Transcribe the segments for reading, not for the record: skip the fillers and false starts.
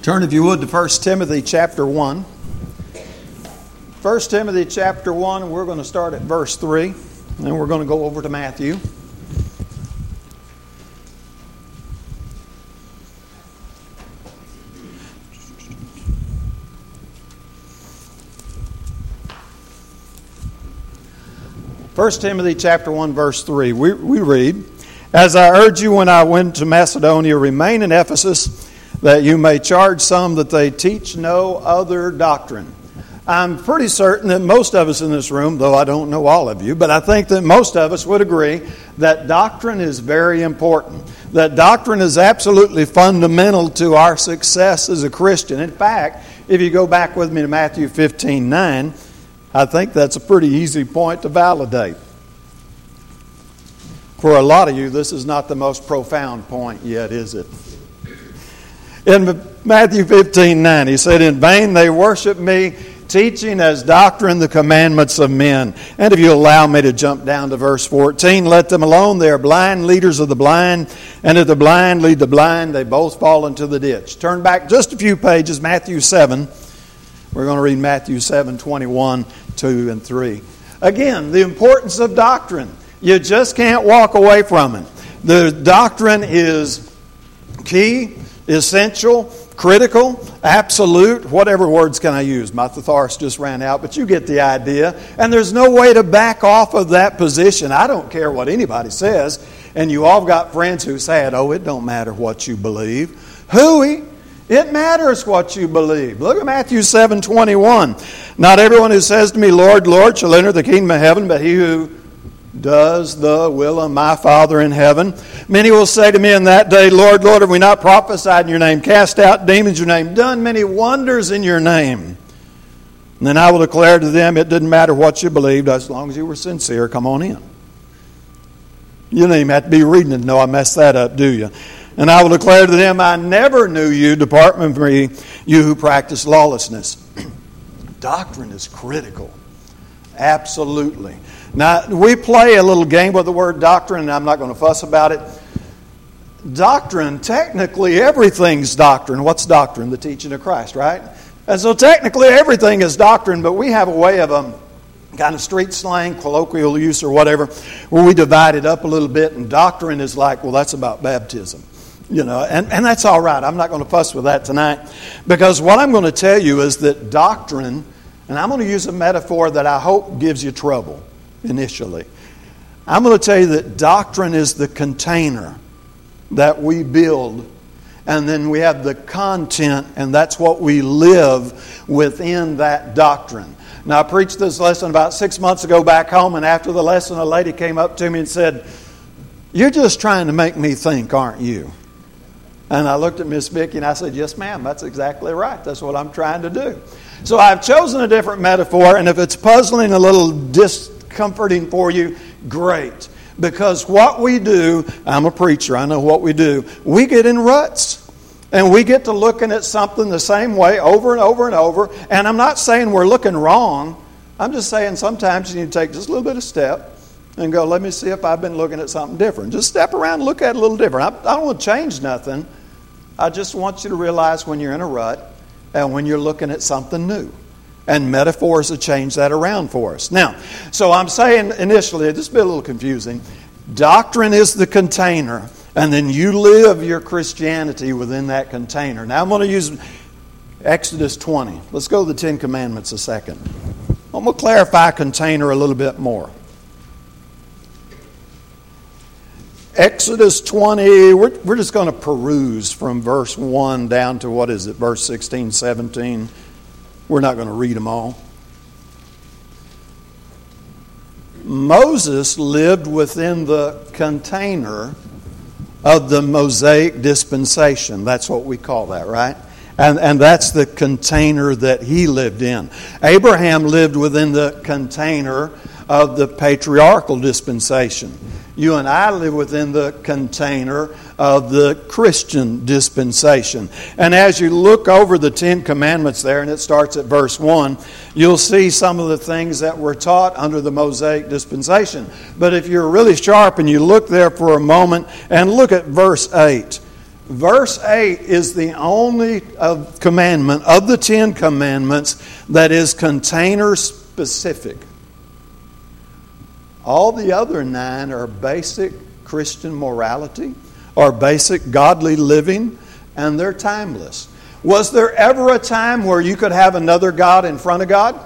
Turn, if you would, to 1 Timothy chapter 1. 1 Timothy chapter 1, we're going to start at verse 3, and then we're going to go over to Matthew. First Timothy chapter 1, verse 3, we read, "As I urged you when I went to Macedonia, remain in Ephesus, that you may charge some that they teach no other doctrine." I'm pretty certain that most of us in this room, though I don't know all of you, but I think that most of us would agree that doctrine is very important. That doctrine is absolutely fundamental to our success as a Christian. In fact, if you go back with me to Matthew 15:9, I think that's a pretty easy point to validate. For a lot of you, this is not the most profound point yet, is it? In Matthew 15:9, he said, "In vain they worship me, teaching as doctrine the commandments of men." And if you allow me to jump down to verse 14, "Let them alone, they are blind leaders of the blind, and if the blind lead the blind, they both fall into the ditch." Turn back just a few pages, Matthew 7. We're going to read Matthew 7:21, 2, and 3. Again, the importance of doctrine. You just can't walk away from it. The doctrine is key, essential, critical, absolute, whatever words can I use? My thesaurus just ran out, but you get the idea. And there's no way to back off of that position. I don't care what anybody says. And you all got friends who say, "Oh, it don't matter what you believe." Hooey! It matters what you believe. Look at Matthew 7:21. "Not everyone who says to me, 'Lord, Lord,' shall enter the kingdom of heaven, but he who does the will of my Father in heaven. Many will say to me in that day, 'Lord, Lord, have we not prophesied in your name, cast out demons in your name, done many wonders in your name?' And then I will declare to them, it didn't matter what you believed, as long as you were sincere, come on in." You don't even have to be reading it to know I messed that up, do you? "And I will declare to them, I never knew you, depart from me, you who practice lawlessness." Doctrine is critical. Absolutely. Now, we play a little game with the word doctrine, and I'm not going to fuss about it. Doctrine, technically everything's doctrine. What's doctrine? The teaching of Christ, right? And so technically everything is doctrine, but we have a way of kind of street slang, colloquial use or whatever, where we divide it up a little bit, and doctrine is like, well, that's about baptism. You know, and that's all right. I'm not going to fuss with that tonight, because what I'm going to tell you is that doctrine, and I'm going to use a metaphor that I hope gives you trouble initially. I'm going to tell you that doctrine is the container that we build, and then we have the content, and that's what we live within that doctrine. Now, I preached this lesson about 6 months ago back home, and after the lesson, a lady came up to me and said, "You're just trying to make me think, aren't you?" And I looked at Miss Vicki and I said, "Yes, ma'am, that's exactly right. That's what I'm trying to do." So I've chosen a different metaphor, and if it's puzzling, a little discomforting for you, great. Because what we do, I'm a preacher, I know what we do, we get in ruts. And we get to looking at something the same way over and over and over. And I'm not saying we're looking wrong. I'm just saying sometimes you need to take just a little bit of step and go, let me see if I've been looking at something different. Just step around and look at it a little different. I don't want to change nothing. I just want you to realize when you're in a rut and when you're looking at something new. And metaphors will change that around for us. Now, so I'm saying initially, this will be a little confusing. Doctrine is the container, and then you live your Christianity within that container. Now I'm going to use Exodus 20. Let's go to the 10 Commandments a second. I'm going to clarify container a little bit more. Exodus 20, we're just going to peruse from verse 1 down to, verse 16, 17. We're not going to read them all. Moses lived within the container of the Mosaic dispensation. That's what we call that, right? And that's the container that he lived in. Abraham lived within the container of the patriarchal dispensation. You and I live within the container of the Christian dispensation. And as you look over the 10 Commandments there, and it starts at verse 1, you'll see some of the things that were taught under the Mosaic dispensation. But if you're really sharp and you look there for a moment and look at verse 8, Verse 8 is the only commandment of the 10 commandments that is container specific. All the other 9 are basic Christian morality or basic godly living, and they're timeless. Was there ever a time where you could have another God in front of God?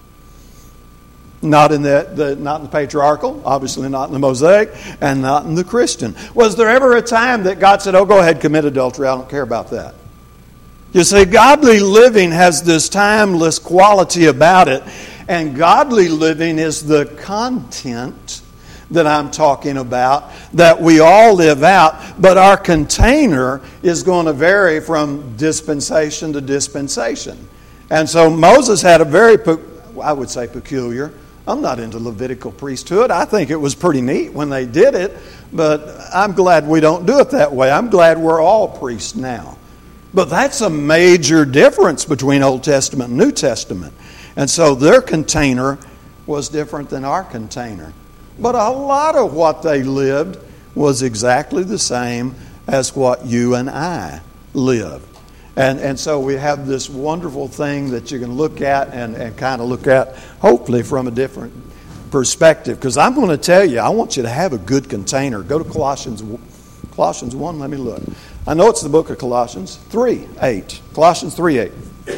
Not in not in the patriarchal, obviously not in the Mosaic, and not in the Christian. Was there ever a time that God said, "Oh, go ahead, commit adultery, I don't care about that"? You see, godly living has this timeless quality about it, and godly living is the content that I'm talking about that we all live out, but our container is going to vary from dispensation to dispensation. And so Moses had a very, I would say, peculiar. I'm not into Levitical priesthood. I think it was pretty neat when they did it, but I'm glad we don't do it that way. I'm glad we're all priests now. But that's a major difference between Old Testament and New Testament. And so their container was different than our container. But a lot of what they lived was exactly the same as what you and I live. And so we have this wonderful thing that you can look at and kind of look at, hopefully, from a different perspective. Because I'm going to tell you, I want you to have a good container. Go to Colossians 1, let me look. I know it's the book of Colossians 3:8. Colossians 3:8.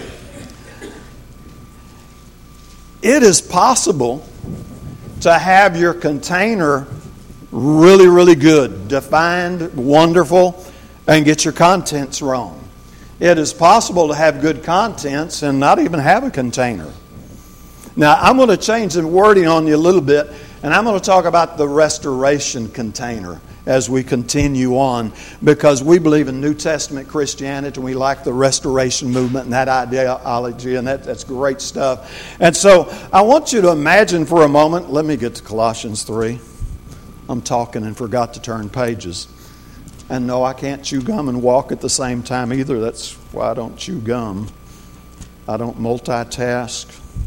It is possible to have your container really, really good, defined, wonderful, and get your contents wrong. It is possible to have good contents and not even have a container. Now, I'm going to change the wording on you a little bit, and I'm going to talk about the restoration container as we continue on, because we believe in New Testament Christianity and we like the restoration movement and that ideology, and that's great stuff. And so I want you to imagine for a moment, let me get to Colossians 3. I'm talking and forgot to turn pages. And no, I can't chew gum and walk at the same time either. That's why I don't chew gum. I don't multitask.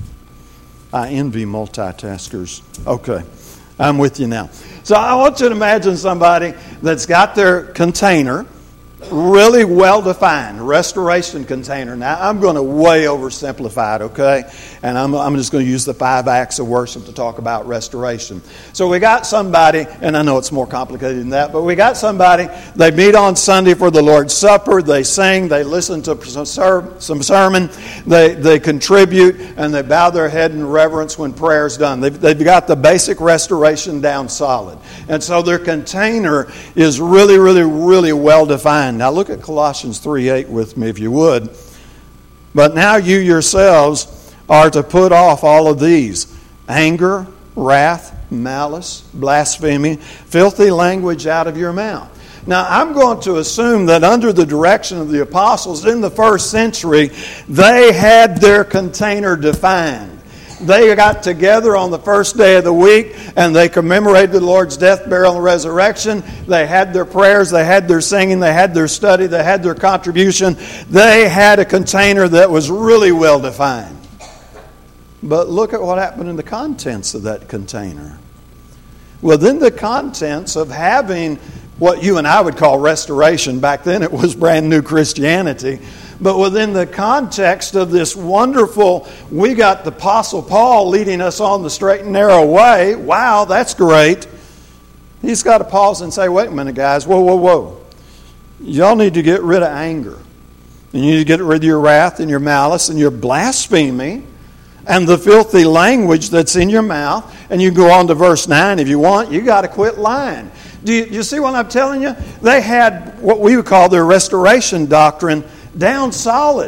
I envy multitaskers. Okay, I'm with you now. So I want you to imagine somebody that's got their container really well-defined, restoration container. Now, I'm going to way oversimplify it, okay? And I'm just going to use the 5 acts of worship to talk about restoration. So we got somebody, and I know it's more complicated than that, but we got somebody, they meet on Sunday for the Lord's Supper, they sing, they listen to some sermon, they contribute, and they bow their head in reverence when prayer is done. They've got the basic restoration down solid. And so their container is really, really, really well-defined. Now look at Colossians 3:8 with me if you would. But now you yourselves are to put off all of these: anger, wrath, malice, blasphemy, filthy language out of your mouth. Now I'm going to assume that under the direction of the apostles in the first century, they had their container defined. They got together on the first day of the week and they commemorated the Lord's death, burial, and resurrection. They had their prayers, they had their singing, they had their study, they had their contribution. They had a container that was really well defined. But look at what happened in the contents of that container. Within the contents of having what you and I would call restoration, back then it was brand new Christianity, but within the context of this wonderful, we got the Apostle Paul leading us on the straight and narrow way. Wow, that's great. He's got to pause and say, wait a minute, guys, whoa. Y'all need to get rid of anger. You need to get rid of your wrath and your malice and your blasphemy and the filthy language that's in your mouth. And you go on to verse 9 if you want. You got to quit lying. Do you see what I'm telling you? They had what we would call their restoration doctrine down solid.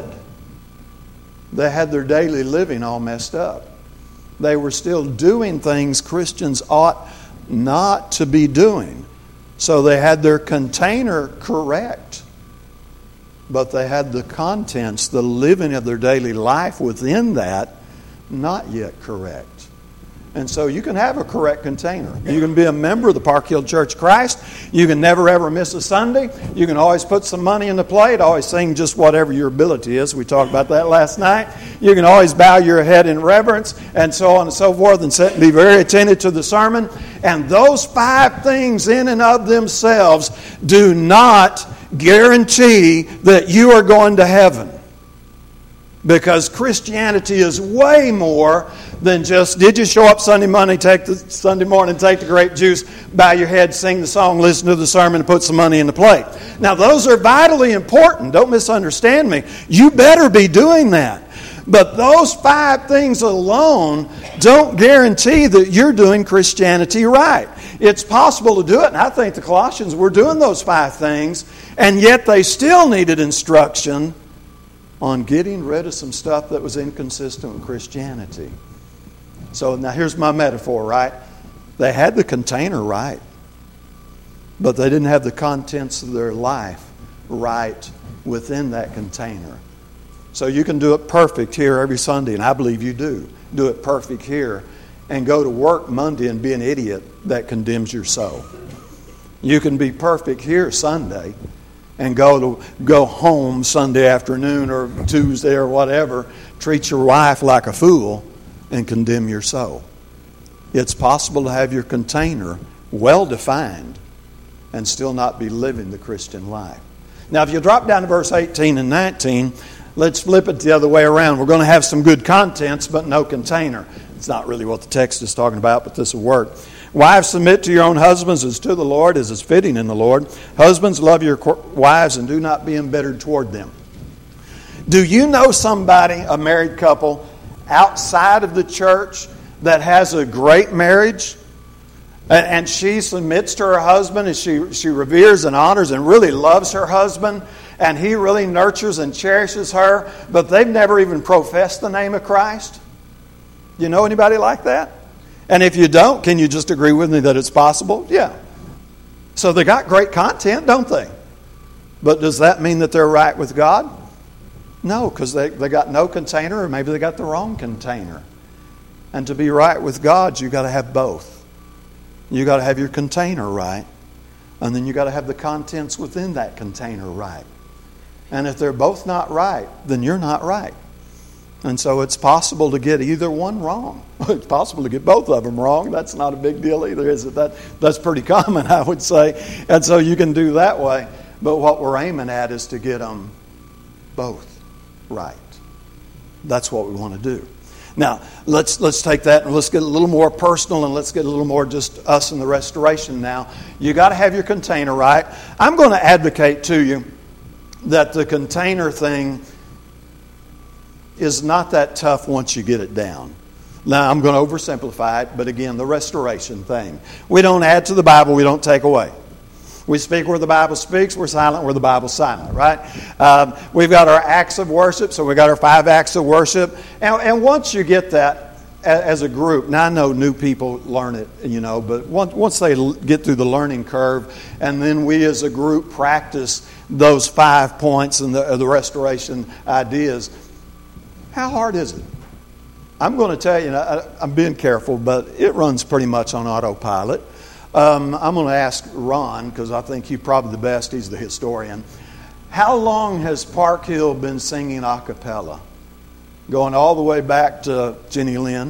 They had their daily living all messed up. They were still doing things Christians ought not to be doing. So they had their container correct, but they had the contents, the living of their daily life within that, not yet correct. And so you can have a correct container. You can be a member of the Park Hill Church of Christ. You can never ever miss a Sunday. You can always put some money in the plate. Always sing just whatever your ability is. We talked about that last night. You can always bow your head in reverence and so on and so forth and be very attentive to the sermon. And those 5 things in and of themselves do not guarantee that you are going to heaven. Because Christianity is way more than just, did you show up Sunday morning, take the grape juice, bow your head, sing the song, listen to the sermon, and put some money in the plate. Now, those are vitally important. Don't misunderstand me. You better be doing that. But those 5 things alone don't guarantee that you're doing Christianity right. It's possible to do it, and I think the Colossians were doing those 5 things, and yet they still needed instruction on getting rid of some stuff that was inconsistent with Christianity. So now here's my metaphor, right? They had the container right, but they didn't have the contents of their life right within that container. So you can do it perfect here every Sunday, and I believe you do. Do it perfect here, and go to work Monday and be an idiot that condemns your soul. You can be perfect here Sunday, and go home Sunday afternoon or Tuesday or whatever, treat your wife like a fool and condemn your soul. It's possible to have your container well defined and still not be living the Christian life. Now, if you drop down to verse 18 and 19, let's flip it the other way around. We're going to have some good contents, but no container. It's not really what the text is talking about, but this will work. Wives, submit to your own husbands as to the Lord, as is fitting in the Lord. Husbands, love your wives and do not be embittered toward them. Do you know somebody, a married couple, outside of the church that has a great marriage? And she submits to her husband, and she reveres and honors and really loves her husband, and he really nurtures and cherishes her, but they've never even professed the name of Christ? You know anybody like that? And if you don't, can you just agree with me that it's possible? Yeah. So they got great content, don't they? But does that mean that they're right with God? No, because they got no container, or maybe they got the wrong container. And to be right with God, you've got to have both. You've got to have your container right, and then you've got to have the contents within that container right. And if they're both not right, then you're not right. And so it's possible to get either one wrong. It's possible to get both of them wrong. That's not a big deal either, is it? That's pretty common, I would say. And so you can do that way. But what we're aiming at is to get them both right. That's what we want to do. Now, let's take that and let's get a little more personal, and let's get a little more just us and the restoration now. You got to have your container right. I'm going to advocate to you that the container thing is not that tough once you get it down. Now, I'm going to oversimplify it, but again, the restoration thing. We don't add to the Bible, we don't take away. We speak where the Bible speaks, we're silent where the Bible's silent, right? We've got our acts of worship, so we've got our 5 acts of worship. And once you get that as a group, now I know new people learn it, but once they get through the learning curve, and then we as a group practice those 5 points and the restoration ideas, how hard is it? I'm going to tell you, I'm being careful, but it runs pretty much on autopilot. I'm going to ask Ron, because I think he's probably the best. He's the historian. How long has Park Hill been singing a cappella? Going all the way back to Jenny Lynn?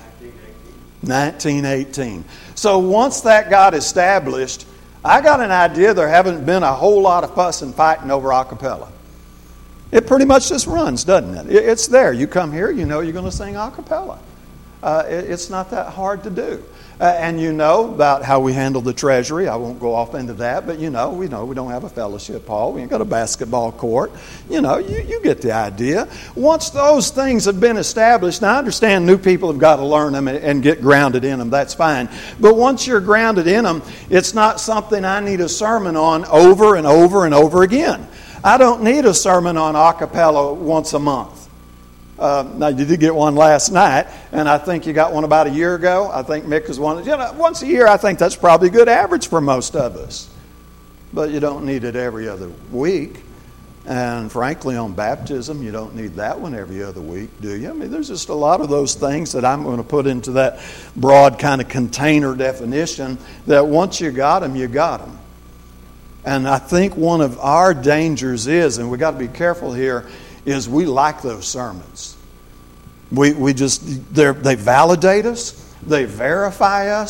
1918. So once that got established, I got an idea there haven't been a whole lot of fuss and fighting over a cappella. It pretty much just runs, doesn't it? It's there. You come here, you know you're going to sing a cappella. It's not that hard to do. And you know about how we handle the treasury. I won't go off into that, but we don't have a fellowship hall. We ain't got a basketball court. You get the idea. Once those things have been established, now I understand new people have got to learn them and get grounded in them. That's fine. But once you're grounded in them, it's not something I need a sermon on over and over and over again. I don't need a sermon on a cappella once a month. Now, you did get one last night, and I think you got one about a year ago. I think Mick was one. Once a year, I think that's probably a good average for most of us. But you don't need it every other week. And frankly, on baptism, you don't need that one every other week, do you? I mean, there's just a lot of those things that I'm going to put into that broad kind of container definition that once you got them, you got them. And I think one of our dangers is, and we've got to be careful here, is we like those sermons. They validate us, they verify us,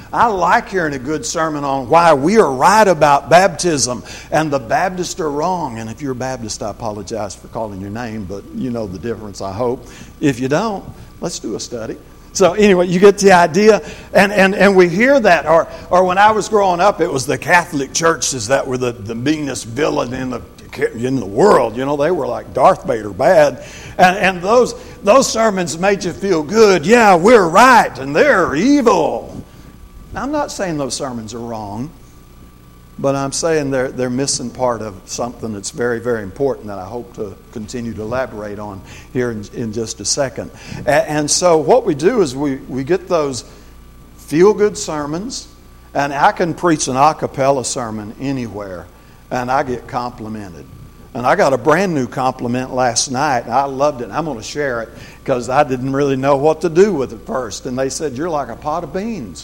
I like hearing a good sermon on why we are right about baptism and the Baptists are wrong. And if you're a Baptist, I apologize for calling your name, but you know the difference, I hope. If you don't, let's do a study. So anyway, you get the idea. And we hear that. Or when I was growing up, it was the Catholic churches that were the meanest villain in the world. You know, they were like Darth Vader bad. And those sermons made you feel good. Yeah, we're right and they're evil. Now, I'm not saying those sermons are wrong, but I'm saying they're missing part of something that's very, very important that I hope to continue to elaborate on here in just a second. And so what we do is we get those feel-good sermons, and I can preach an a cappella sermon anywhere, and I get complimented. And I got a brand new compliment last night, and I loved it. And I'm going to share it because I didn't really know what to do with it first. And they said, "You're like a pot of beans."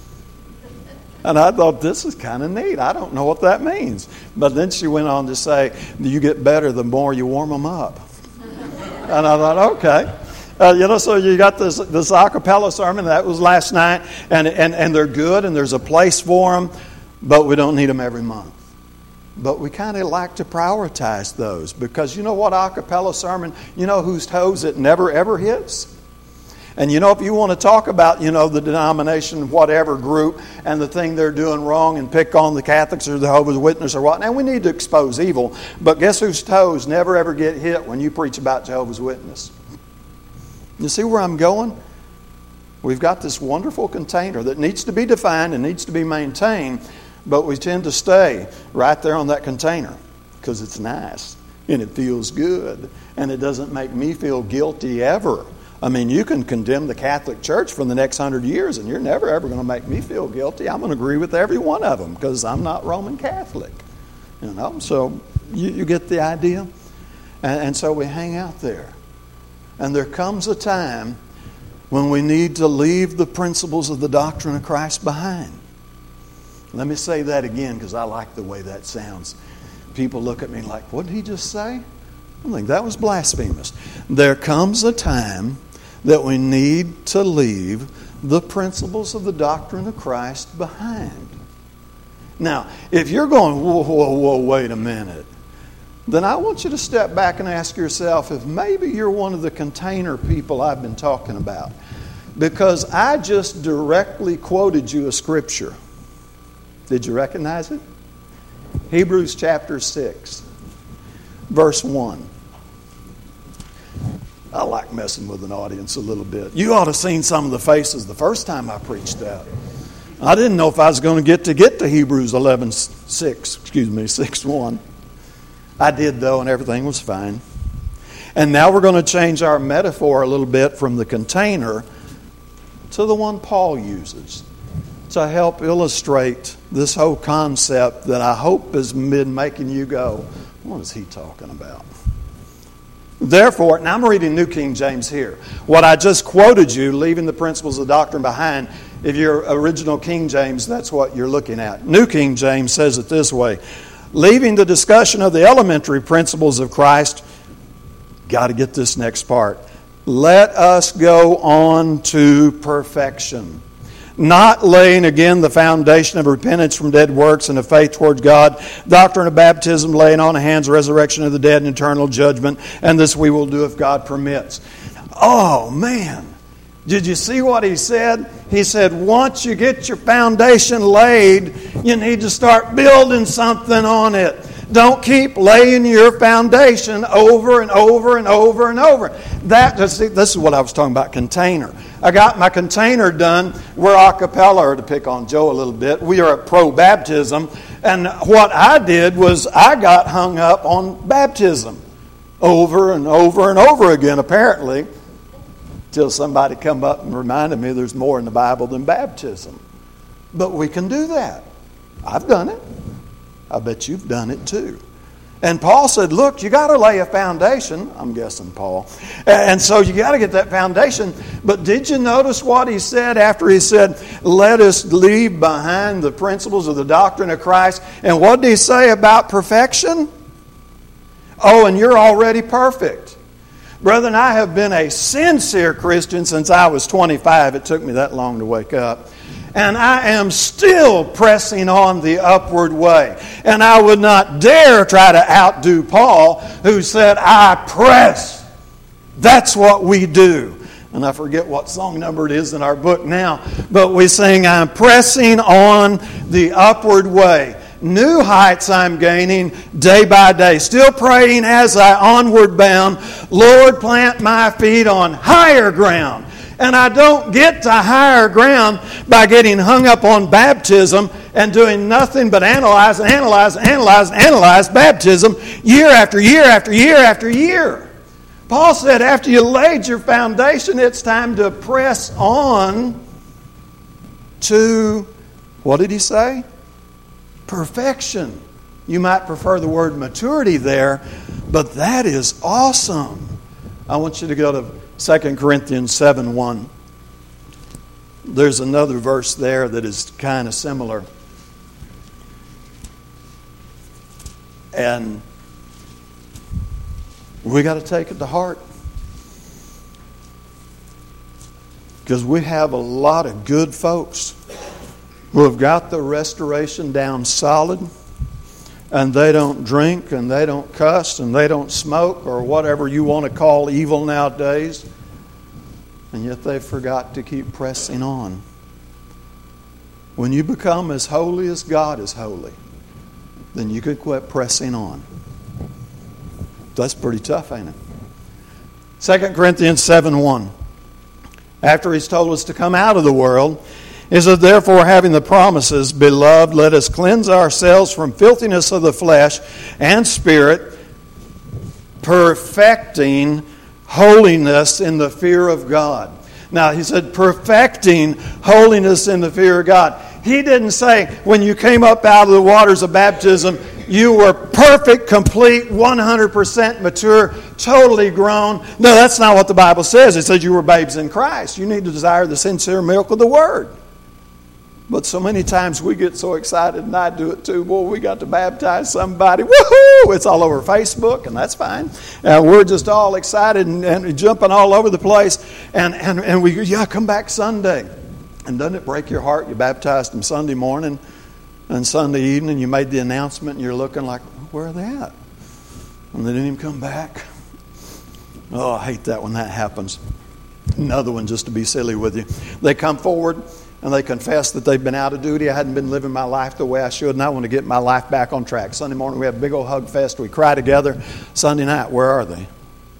And I thought, this is kind of neat. I don't know what that means. But then she went on to say, you get better the more you warm them up. And I thought, okay. So you got this a cappella sermon. That was last night. And they're good, and there's a place for them. But we don't need them every month. But we kind of like to prioritize those. Because you know what, a cappella sermon, you know whose toes it never, ever hits? And you know, if you want to talk about, the denomination, whatever group, and the thing they're doing wrong, and pick on the Catholics or the Jehovah's Witnesses or what, and we need to expose evil, but guess whose toes never ever get hit when you preach about Jehovah's Witness? You see where I'm going? We've got this wonderful container that needs to be defined and needs to be maintained, but we tend to stay right there on that container because it's nice and it feels good and it doesn't make me feel guilty ever. I mean, you can condemn the Catholic Church for the next 100 years and you're never ever going to make me feel guilty. I'm going to agree with every one of them because I'm not Roman Catholic. So you get the idea? And so we hang out there. And there comes a time when we need to leave the principles of the doctrine of Christ behind. Let me say that again because I like the way that sounds. People look at me like, what did he just say? I think that was blasphemous. There comes a time that we need to leave the principles of the doctrine of Christ behind. Now, if you're going, whoa, wait a minute, then I want you to step back and ask yourself if maybe you're one of the container people I've been talking about. Because I just directly quoted you a scripture. Did you recognize it? Hebrews chapter 6, verse 1. I like messing with an audience a little bit. You ought to have seen some of the faces the first time I preached that. I didn't know if I was going to get to Hebrews 6:1. I did, though, and everything was fine. And now we're going to change our metaphor a little bit from the container to the one Paul uses to help illustrate this whole concept that I hope has been making you go, what is he talking about? Therefore, and I'm reading New King James here. What I just quoted you, leaving the principles of the doctrine behind, if you're original King James, that's what you're looking at. New King James says it this way. Leaving the discussion of the elementary principles of Christ, got to get this next part. Let us go on to perfection. Not laying again the foundation of repentance from dead works and of faith towards God, doctrine of baptism, laying on of hands, resurrection of the dead, and eternal judgment, and this we will do if God permits. Oh, man. Did you see what he said? He said, once you get your foundation laid, you need to start building something on it. Don't keep laying your foundation over and over and over and over. This is what I was talking about, container. I got my container done. We're a cappella, or to pick on Joe a little bit. We are at pro-baptism. And what I did was I got hung up on baptism over and over and over again, apparently, till somebody come up and reminded me there's more in the Bible than baptism. But we can do that. I've done it. I bet you've done it too. And Paul said, look, you got to lay a foundation. I'm guessing Paul. And so you got to get that foundation. But did you notice what he said after he said, let us leave behind the principles of the doctrine of Christ? And what did he say about perfection? Oh, and you're already perfect. Brethren, I have been a sincere Christian since I was 25. It took me that long to wake up. And I am still pressing on the upward way. And I would not dare try to outdo Paul, who said, I press. That's what we do. And I forget what song number it is in our book now, but we sing, I'm pressing on the upward way. New heights I'm gaining day by day. Still praying as I onward bound, Lord, plant my feet on higher ground. And I don't get to higher ground by getting hung up on baptism and doing nothing but analyze baptism year after year after year after year. Paul said after you laid your foundation, it's time to press on to, what did he say? Perfection. You might prefer the word maturity there, but that is awesome. I want you to go to 2 Corinthians 7:1. There's another verse there that is kind of similar. And we got to take it to heart. Because we have a lot of good folks who have got the restoration down solid, and they don't drink, and they don't cuss, and they don't smoke, or whatever you want to call evil nowadays. And yet they forgot to keep pressing on. When you become as holy as God is holy, then you can quit pressing on. That's pretty tough, ain't it? 2 Corinthians 7:1. After he's told us to come out of the world, he said, therefore, having the promises, beloved, let us cleanse ourselves from filthiness of the flesh and spirit, perfecting holiness in the fear of God. Now, he said, perfecting holiness in the fear of God. He didn't say, when you came up out of the waters of baptism, you were perfect, complete, 100% mature, totally grown. No, that's not what the Bible says. It says you were babes in Christ. You need to desire the sincere milk of the Word. But so many times we get so excited, and I do it too. Boy, we got to baptize somebody. Woohoo! It's all over Facebook, and that's fine. And we're just all excited and jumping all over the place. And we come back Sunday. And doesn't it break your heart? You baptized them Sunday morning and Sunday evening. You made the announcement, and you're looking like, where are they at? And they didn't even come back. Oh, I hate that when that happens. Another one, just to be silly with you. They come forward and they confess that they've been out of duty. I hadn't been living my life the way I should, and I want to get my life back on track. Sunday morning we have a big old hug fest. We cry together. Sunday night, where are they?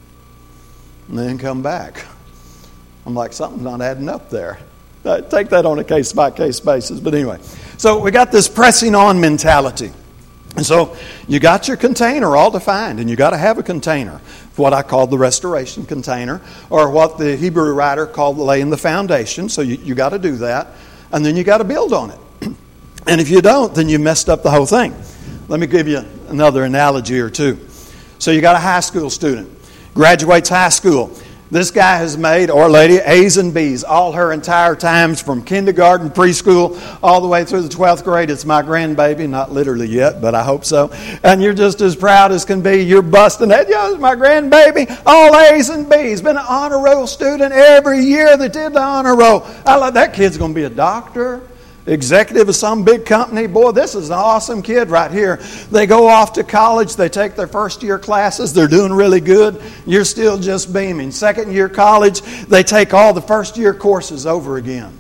And they didn't come back. I'm like, something's not adding up there. Take that on a case-by-case basis. But anyway, so we got this pressing on mentality. And so you got your container all defined, and you got to have a container, what I call the restoration container, or what the Hebrew writer called laying the foundation. So you got to do that, and then you got to build on it. And if you don't, then you messed up the whole thing. Let me give you another analogy or two. So you got a high school student, graduates high school. This guy has made, or lady, A's and B's all her entire times from kindergarten, preschool, all the way through the 12th grade. It's my grandbaby, not literally yet, but I hope so. And you're just as proud as can be. You're busting that. Yeah, it's my grandbaby, all A's and B's. Been an honor roll student every year that did the honor roll. I love that kid's going to be a doctor, executive of some big company. Boy, this is an awesome kid right here. They go off to college. They take their first year classes. They're doing really good. You're still just beaming. Second year college, they take all the first year courses over again.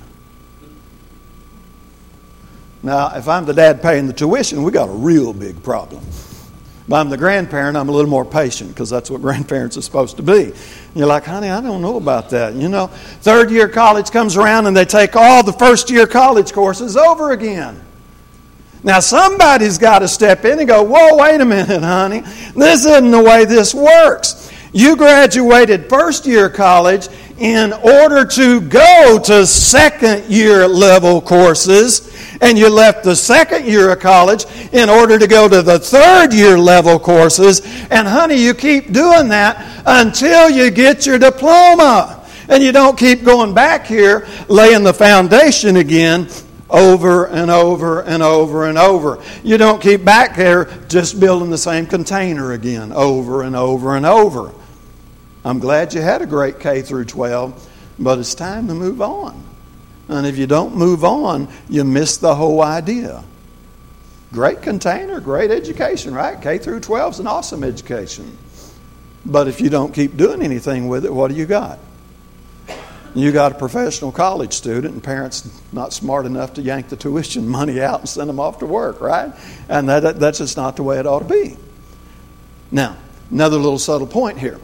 Now, if I'm the dad paying the tuition, we got a real big problem. If I'm the grandparent, I'm a little more patient, because that's what grandparents are supposed to be. And you're like, honey, I don't know about that. You know, third year college comes around and they take all the first year college courses over again. Now, somebody's got to step in and go, whoa, wait a minute, honey. This isn't the way this works. You graduated first year college in order to go to second year level courses, and you left the second year of college in order to go to the third year level courses. And honey, you keep doing that until you get your diploma. And you don't keep going back here laying the foundation again over and over and over and over. You don't keep back there just building the same container again over and over and over. I'm glad you had a great K through 12, but it's time to move on. And if you don't move on, you miss the whole idea. Great container, great education, right? K through 12 is an awesome education. But if you don't keep doing anything with it, what do you got? You got a professional college student and parents not smart enough to yank the tuition money out and send them off to work, right? And that's just not the way it ought to be. Now, another little subtle point here.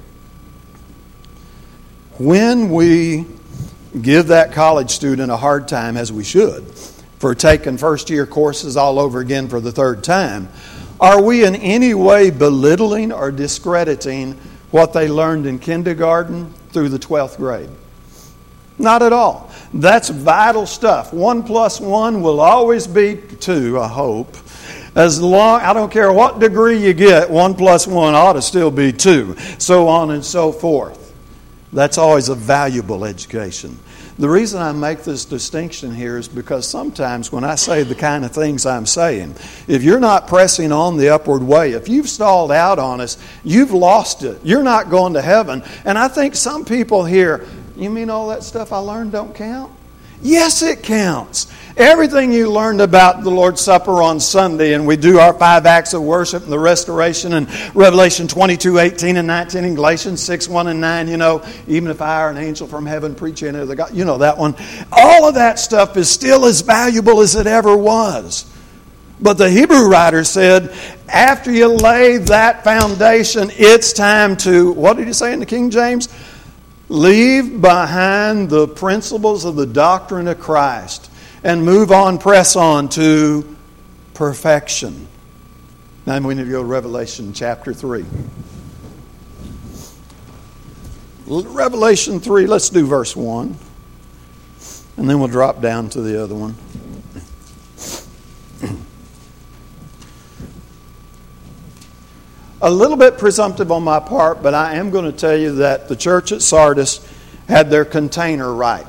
When we give that college student a hard time, as we should, for taking first-year courses all over again for the third time, are we in any way belittling or discrediting what they learned in kindergarten through the 12th grade? Not at all. That's vital stuff. 1 + 1 will always be 2, I hope. As long, I don't care what degree you get, 1 + 1 ought to still be 2. So on and so forth. That's always a valuable education. The reason I make this distinction here is because sometimes when I say the kind of things I'm saying, if you're not pressing on the upward way, if you've stalled out on us, you've lost it. You're not going to heaven. And I think some people here, you mean all that stuff I learned don't count? Yes, it counts. Everything you learned about the Lord's Supper on Sunday, and we do our 5 acts of worship and the restoration, and Revelation 22:18 and 19, and Galatians 6:1 and 9, even if I are an angel from heaven preaching any other God, that one. All of that stuff is still as valuable as it ever was. But the Hebrew writer said, after you lay that foundation, it's time to, what did he say in the King James? Leave behind the principles of the doctrine of Christ and move on, press on to perfection. Now we need to go to Revelation chapter 3. Revelation 3, let's do verse 1. And then we'll drop down to the other one. A little bit presumptive on my part, but I am going to tell you that the church at Sardis had their container right.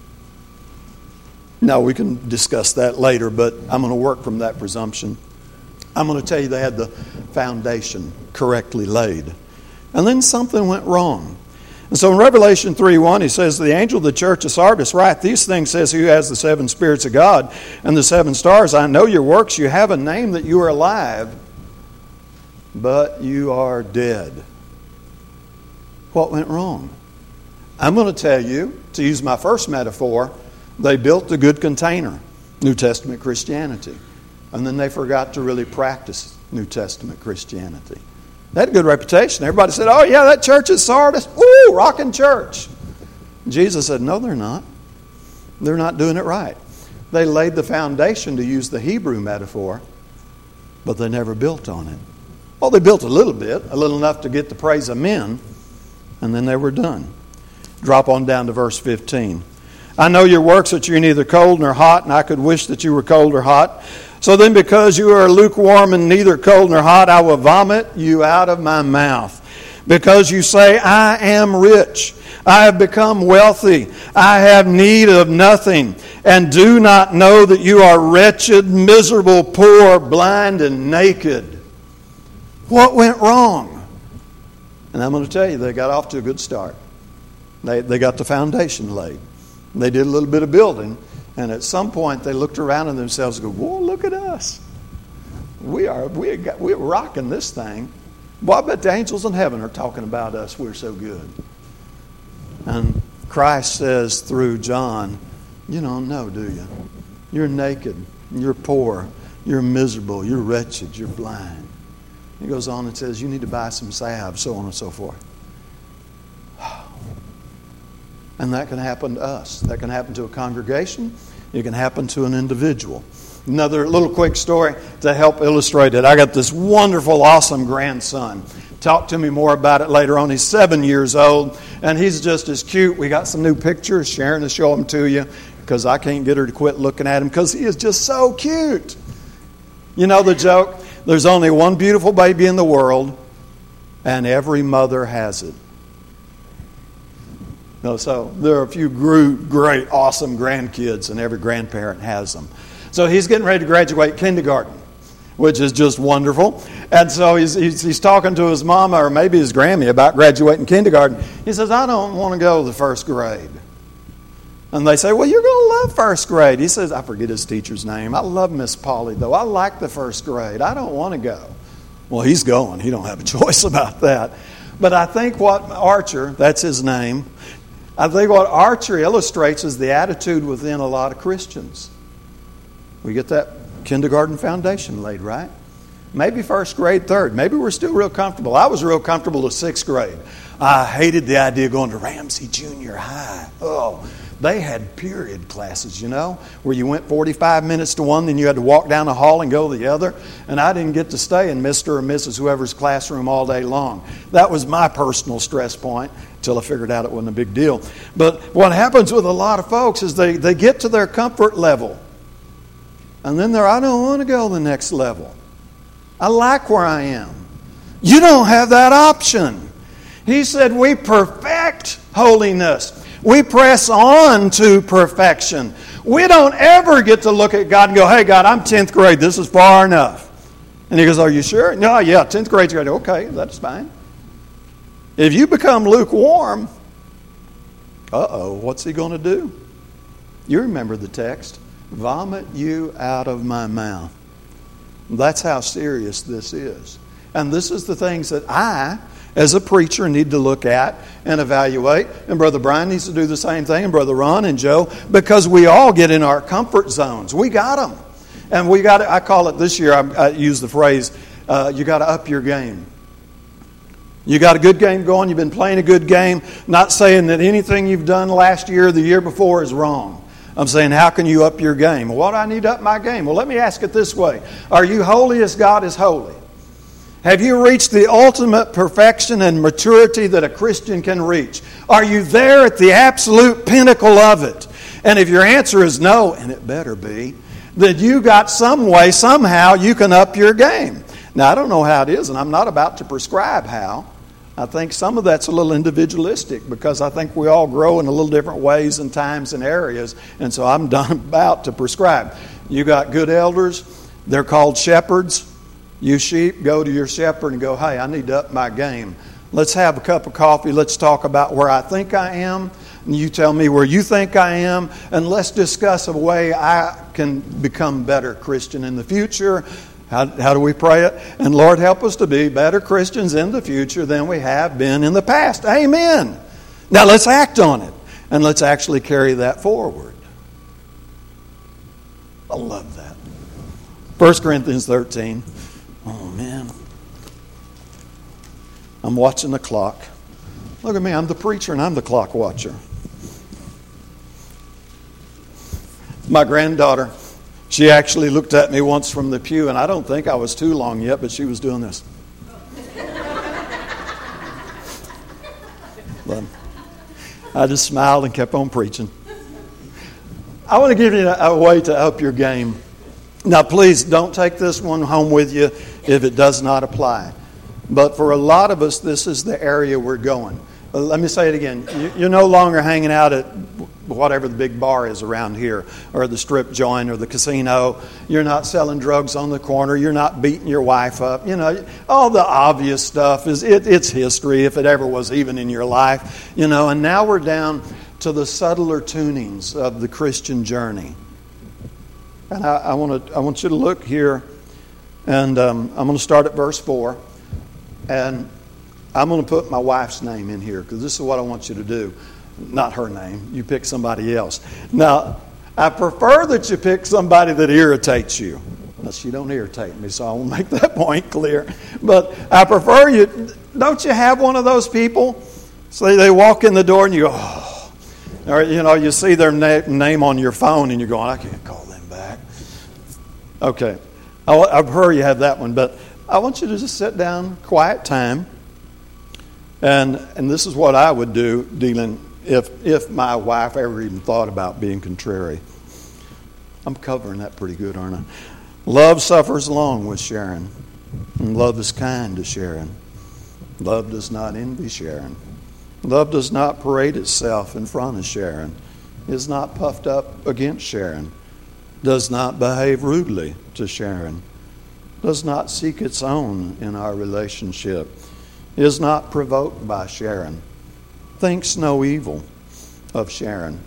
Now, we can discuss that later, but I'm going to work from that presumption. I'm going to tell you they had the foundation correctly laid. And then something went wrong. And so in Revelation 3:1, he says, the angel of the church of Sardis write, these things says he who has the 7 spirits of God and the 7 stars. I know your works. You have a name that you are alive, but you are dead. What went wrong? I'm going to tell you, to use my first metaphor, they built a good container, New Testament Christianity. And then they forgot to really practice New Testament Christianity. They had a good reputation. Everybody said, oh yeah, that church is Sardis. Ooh, rocking church. Jesus said, no, they're not. They're not doing it right. They laid the foundation, to use the Hebrew metaphor, but they never built on it. Well, they built a little bit, a little enough to get the praise of men, and then they were done. Drop on down to verse 15. I know your works, that you're neither cold nor hot, and I could wish that you were cold or hot. So then, because you are lukewarm and neither cold nor hot, I will vomit you out of my mouth. Because you say, I am rich, I have become wealthy, I have need of nothing, and do not know that you are wretched, miserable, poor, blind, and naked. What went wrong? And I'm going to tell you, they got off to a good start. They got the foundation laid. They did a little bit of building, and at some point they looked around at themselves and go, whoa, look at us. We're rocking this thing. Well, I bet the angels in heaven are talking about us. We're so good. And Christ says through John, you don't know, do you? You're naked. You're poor. You're miserable. You're wretched. You're blind. He goes on and says, you need to buy some salve, so on and so forth. And that can happen to us. That can happen to a congregation. It can happen to an individual. Another little quick story to help illustrate it. I got this wonderful, awesome grandson. Talk to me more about it later on. He's 7 years old, and he's just as cute. We got some new pictures. Sharon will show them to you, because I can't get her to quit looking at him, because he is just so cute. You know the joke? There's only one beautiful baby in the world, and every mother has it. So there are a few great, awesome grandkids, and every grandparent has them. So he's getting ready to graduate kindergarten, which is just wonderful. And so he's talking to his mama, or maybe his Grammy, about graduating kindergarten. He says, I don't want to go to the first grade. And they say, well, you're going to love first grade. He says, I forget his teacher's name. I love Miss Polly, though. I like the first grade. I don't want to go. Well, he's going. He don't have a choice about that. But I think what Archer, that's his name, I think what Archer illustrates is the attitude within a lot of Christians. We get that kindergarten foundation laid, right? Maybe first grade, third. Maybe we're still real comfortable. I was real comfortable to sixth grade. I hated the idea of going to Ramsey Junior High. Oh, they had period classes, where you went 45 minutes to one, then you had to walk down the hall and go to the other. And I didn't get to stay in Mr. or Mrs. whoever's classroom all day long. That was my personal stress point until I figured out it wasn't a big deal. But what happens with a lot of folks is they get to their comfort level. And then I don't want to go to the next level. I like where I am. You don't have that option. He said we perfect holiness. We press on to perfection. We don't ever get to look at God and go, hey, God, I'm 10th grade. This is far enough. And he goes, are you sure? No, yeah, 10th grade's grade. Okay, that's fine. If you become lukewarm, what's he going to do? You remember the text. Vomit you out of my mouth. That's how serious this is. And this is the things that I, as a preacher, need to look at and evaluate. And Brother Brian needs to do the same thing, and Brother Ron and Joe, because we all get in our comfort zones. We got them. And we got to, I call it this year, I use the phrase, you got to up your game. You got a good game going, you've been playing a good game, not saying that anything you've done last year or the year before is wrong. I'm saying, how can you up your game? Well, what do I need to up my game? Well, let me ask it this way. Are you holy as God is holy? Have you reached the ultimate perfection and maturity that a Christian can reach? Are you there at the absolute pinnacle of it? And if your answer is no, and it better be, then you got some way, somehow, you can up your game. Now, I don't know how it is, and I'm not about to prescribe how. I think some of that's a little individualistic because I think we all grow in a little different ways and times and areas, and so I'm done about to prescribe. You got good elders. They're called shepherds. You sheep, go to your shepherd and go, hey, I need to up my game. Let's have a cup of coffee. Let's talk about where I think I am. And you tell me where you think I am. And let's discuss a way I can become a better Christian in the future. How do we pray it? And Lord, help us to be better Christians in the future than we have been in the past. Amen. Now let's act on it. And let's actually carry that forward. I love that. 1 Corinthians 13. Oh, man. I'm watching the clock. Look at me. I'm the preacher and I'm the clock watcher. My granddaughter, she actually looked at me once from the pew, and I don't think I was too long yet, but she was doing this. But I just smiled and kept on preaching. I want to give you a way to up your game. Now, please don't take this one home with you if it does not apply. But for a lot of us, this is the area we're going. Let me say it again. You're no longer hanging out at whatever the big bar is around here, or the strip joint, or the casino. You're not selling drugs on the corner. You're not beating your wife up. You know, all the obvious stuff it's history, if it ever was even in your life. You know, and now we're down to the subtler tunings of the Christian journey. And I want you to look here, and I'm going to start at verse 4, and I'm going to put my wife's name in here because this is what I want you to do. Not her name. You pick somebody else. Now, I prefer that you pick somebody that irritates you. Now, she don't irritate me, so I will make that point clear. But I prefer you. Don't you have one of those people? So they walk in the door and you go, oh. Or, you know, you see their name on your phone and you're going, I can't call them back. Okay. I prefer you have that one. But I want you to just sit down, quiet time. And this is what I would do dealing if my wife ever even thought about being contrary. I'm covering that pretty good, aren't I? Love suffers long with Sharon, and love is kind to Sharon. Love does not envy Sharon. Love does not parade itself in front of Sharon, is not puffed up against Sharon, does not behave rudely to Sharon, does not seek its own in our relationship, is not provoked by Sharon, thinks no evil of Sharon,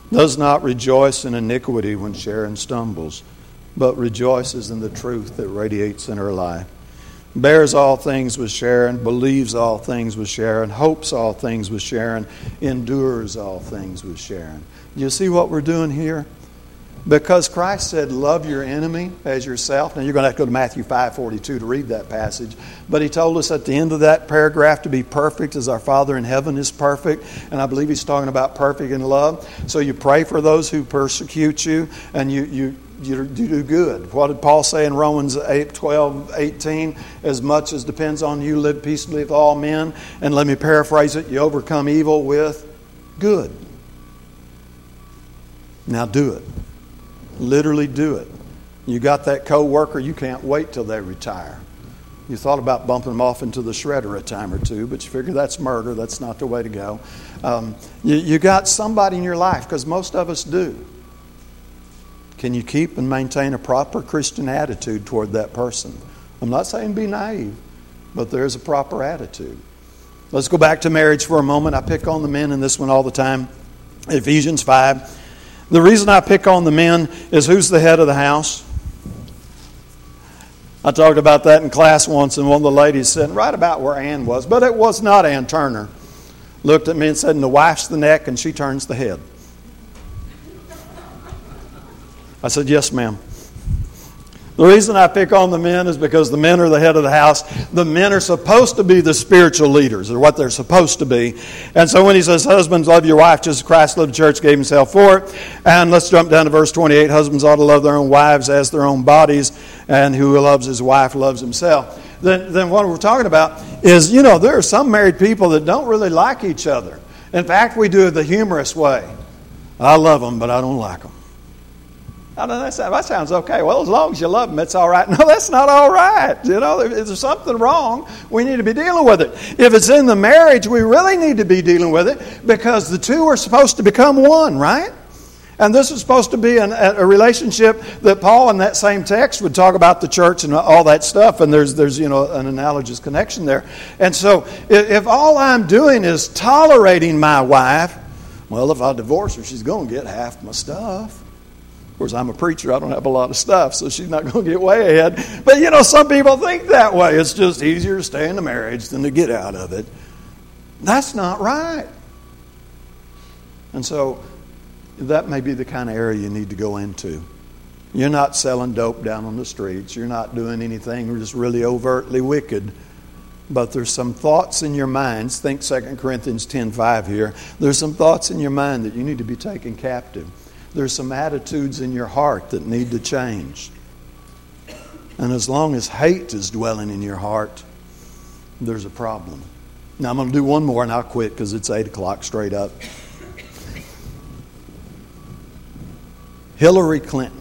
does not rejoice in iniquity when Sharon stumbles, but rejoices in the truth that radiates in her life. Bears all things with Sharon, believes all things with Sharon, hopes all things with Sharon, endures all things with Sharon. You see what we're doing here? Because Christ said, love your enemy as yourself. Now, you're going to have to go to Matthew 5:42 to read that passage. But he told us at the end of that paragraph to be perfect as our Father in heaven is perfect. And I believe he's talking about perfect in love. So you pray for those who persecute you, and you do good. What did Paul say in Romans 8:12-18? As much as depends on you, live peaceably with all men. And let me paraphrase it, you overcome evil with good. Now do it. Literally do it. You got that co-worker, you can't wait till they retire. You thought about bumping them off into the shredder a time or two, but you figure that's murder. That's not the way to go. You got somebody in your life, because most of us do. Can you keep and maintain a proper Christian attitude toward that person? I'm not saying be naive, but there's a proper attitude. Let's go back to marriage for a moment. I pick on the men in this one all the time. Ephesians 5. The reason I pick on the men is who's the head of the house? I talked about that in class once, and one of the ladies said, right about where Ann was, but it was not Ann Turner. Looked at me and said, and the wife's the neck and she turns the head. I said, yes, ma'am. The reason I pick on the men is because the men are the head of the house. The men are supposed to be the spiritual leaders, or what they're supposed to be. And so when he says, husbands, love your wife just as Christ loved the church, gave himself for it. And let's jump down to verse 28. Husbands ought to love their own wives as their own bodies, and who loves his wife loves himself. Then what we're talking about is, there are some married people that don't really like each other. In fact, we do it the humorous way. I love them, but I don't like them. I don't know, that sounds okay. Well, as long as you love them, it's all right. No, that's not all right. If there's something wrong, we need to be dealing with it. If it's in the marriage, we really need to be dealing with it, because the two are supposed to become one, right? And this is supposed to be a relationship that Paul in that same text would talk about the church and all that stuff, and there's an analogous connection there. And so if all I'm doing is tolerating my wife, well, if I divorce her, she's going to get half my stuff. Of course, I'm a preacher. I don't have a lot of stuff, so she's not going to get way ahead. But, some people think that way. It's just easier to stay in the marriage than to get out of it. That's not right. And so that may be the kind of area you need to go into. You're not selling dope down on the streets. You're not doing anything just really overtly wicked. But there's some thoughts in your minds. Think 2 Corinthians 10:5 here. There's some thoughts in your mind that you need to be taken captive. There's some attitudes in your heart that need to change. And as long as hate is dwelling in your heart, there's a problem. Now, I'm going to do one more and I'll quit because it's 8 o'clock straight up. Hillary Clinton.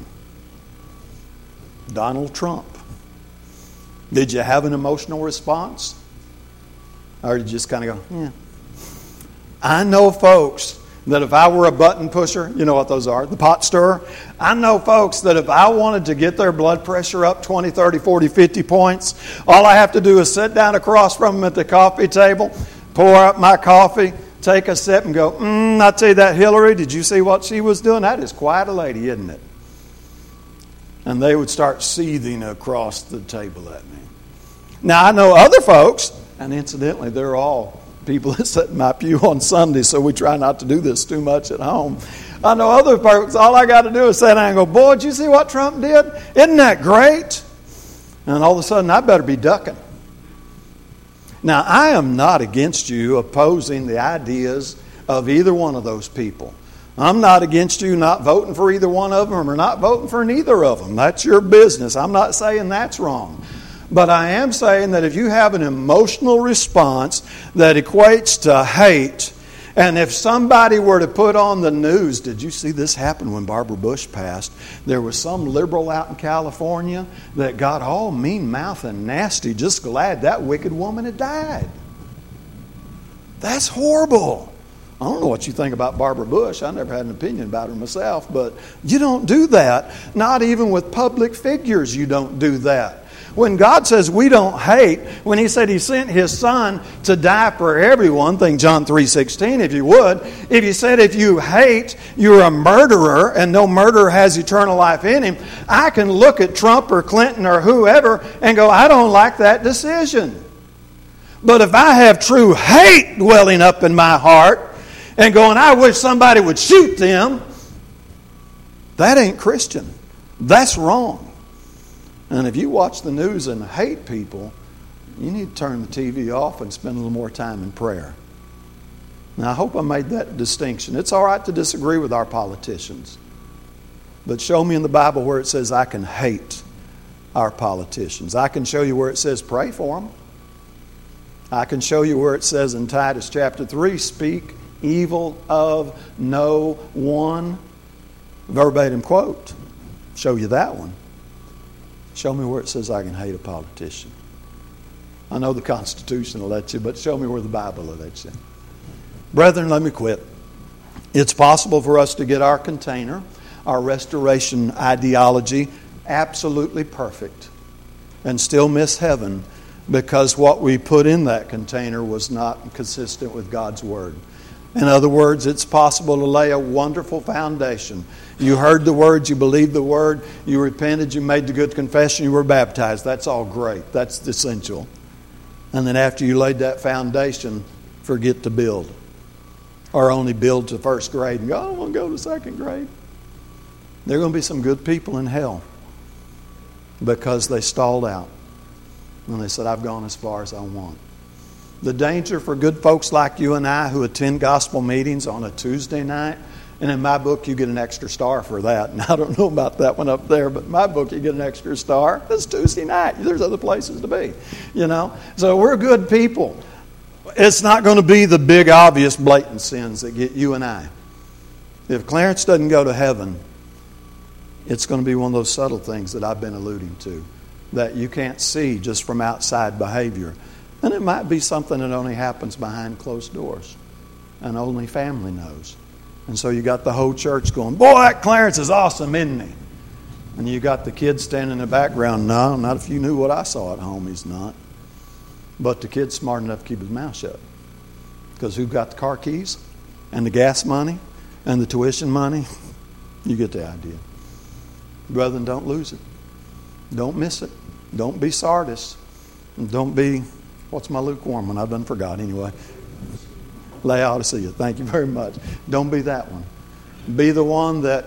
Donald Trump. Did you have an emotional response? Or did you just kind of go, yeah. I know folks that if I were a button pusher, you know what those are, the pot stirrer. I know folks that if I wanted to get their blood pressure up 20, 30, 40, 50 points, all I have to do is sit down across from them at the coffee table, pour up my coffee, take a sip and go, I tell you that Hillary, did you see what she was doing? That is quite a lady, isn't it? And they would start seething across the table at me. Now, I know other folks, and incidentally, they're all people that sit in my pew on Sunday, so we try not to do this too much at home. I know other folks, all I got to do is sit down and go, boy, did you see what Trump did? Isn't that great? And all of a sudden, I better be ducking. Now, I am not against you opposing the ideas of either one of those people. I'm not against you not voting for either one of them or not voting for neither of them. That's your business. I'm not saying that's wrong. But I am saying that if you have an emotional response that equates to hate, and if somebody were to put on the news, did you see this happen when Barbara Bush passed? There was some liberal out in California that got all mean-mouthed and nasty, just glad that wicked woman had died. That's horrible. I don't know what you think about Barbara Bush. I never had an opinion about her myself, but you don't do that. Not even with public figures you don't do that. When God says we don't hate, when He said He sent His Son to die for everyone, think John 3:16 if you would. If He said if you hate, you're a murderer and no murderer has eternal life in him, I can look at Trump or Clinton or whoever and go, I don't like that decision. But if I have true hate welling up in my heart and going, I wish somebody would shoot them, that ain't Christian. That's wrong. And if you watch the news and hate people, you need to turn the TV off and spend a little more time in prayer. Now, I hope I made that distinction. It's all right to disagree with our politicians. But show me in the Bible where it says I can hate our politicians. I can show you where it says pray for them. I can show you where it says in Titus chapter 3, speak evil of no one. Verbatim quote. Show you that one. Show me where it says I can hate a politician. I know the Constitution will let you, but show me where the Bible will let you. Brethren, let me quit. It's possible for us to get our container, our restoration ideology, absolutely perfect and still miss heaven because what we put in that container was not consistent with God's Word. In other words, it's possible to lay a wonderful foundation. You heard the words, you believed the Word, you repented, you made the good confession, you were baptized. That's all great. That's essential. And then after you laid that foundation, forget to build. Or only build to first grade and go, I don't want to go to second grade. There are going to be some good people in hell because they stalled out. And they said, I've gone as far as I want. The danger for good folks like you and I who attend gospel meetings on a Tuesday night, and in my book you get an extra star for that. And I don't know about that one up there, but in my book you get an extra star. That's Tuesday night. There's other places to be, you know. So we're good people. It's not going to be the big, obvious, blatant sins that get you and I. If Clarence doesn't go to heaven, it's going to be one of those subtle things that I've been alluding to that you can't see just from outside behavior. And it might be something that only happens behind closed doors and only family knows. And so you got the whole church going, boy, that Clarence is awesome, isn't he? And you got the kids standing in the background, no, not if you knew what I saw at home, he's not. But the kid's smart enough to keep his mouth shut. Because who got the car keys and the gas money and the tuition money? You get the idea. Brethren, don't lose it. Don't miss it. Don't be Sardis. And don't be, what's my lukewarm one? I've done forgot anyway. Laodicea. Thank you very much. Don't be that one. Be the one that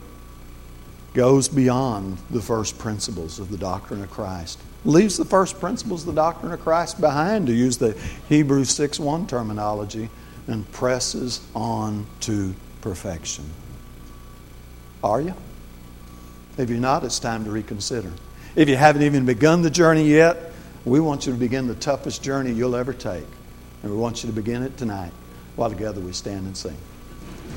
goes beyond the first principles of the doctrine of Christ. Leaves the first principles of the doctrine of Christ behind, to use the Hebrews 6:1 terminology, and presses on to perfection. Are you? If you're not, it's time to reconsider. If you haven't even begun the journey yet, we want you to begin the toughest journey you'll ever take. And we want you to begin it tonight while together we stand and sing.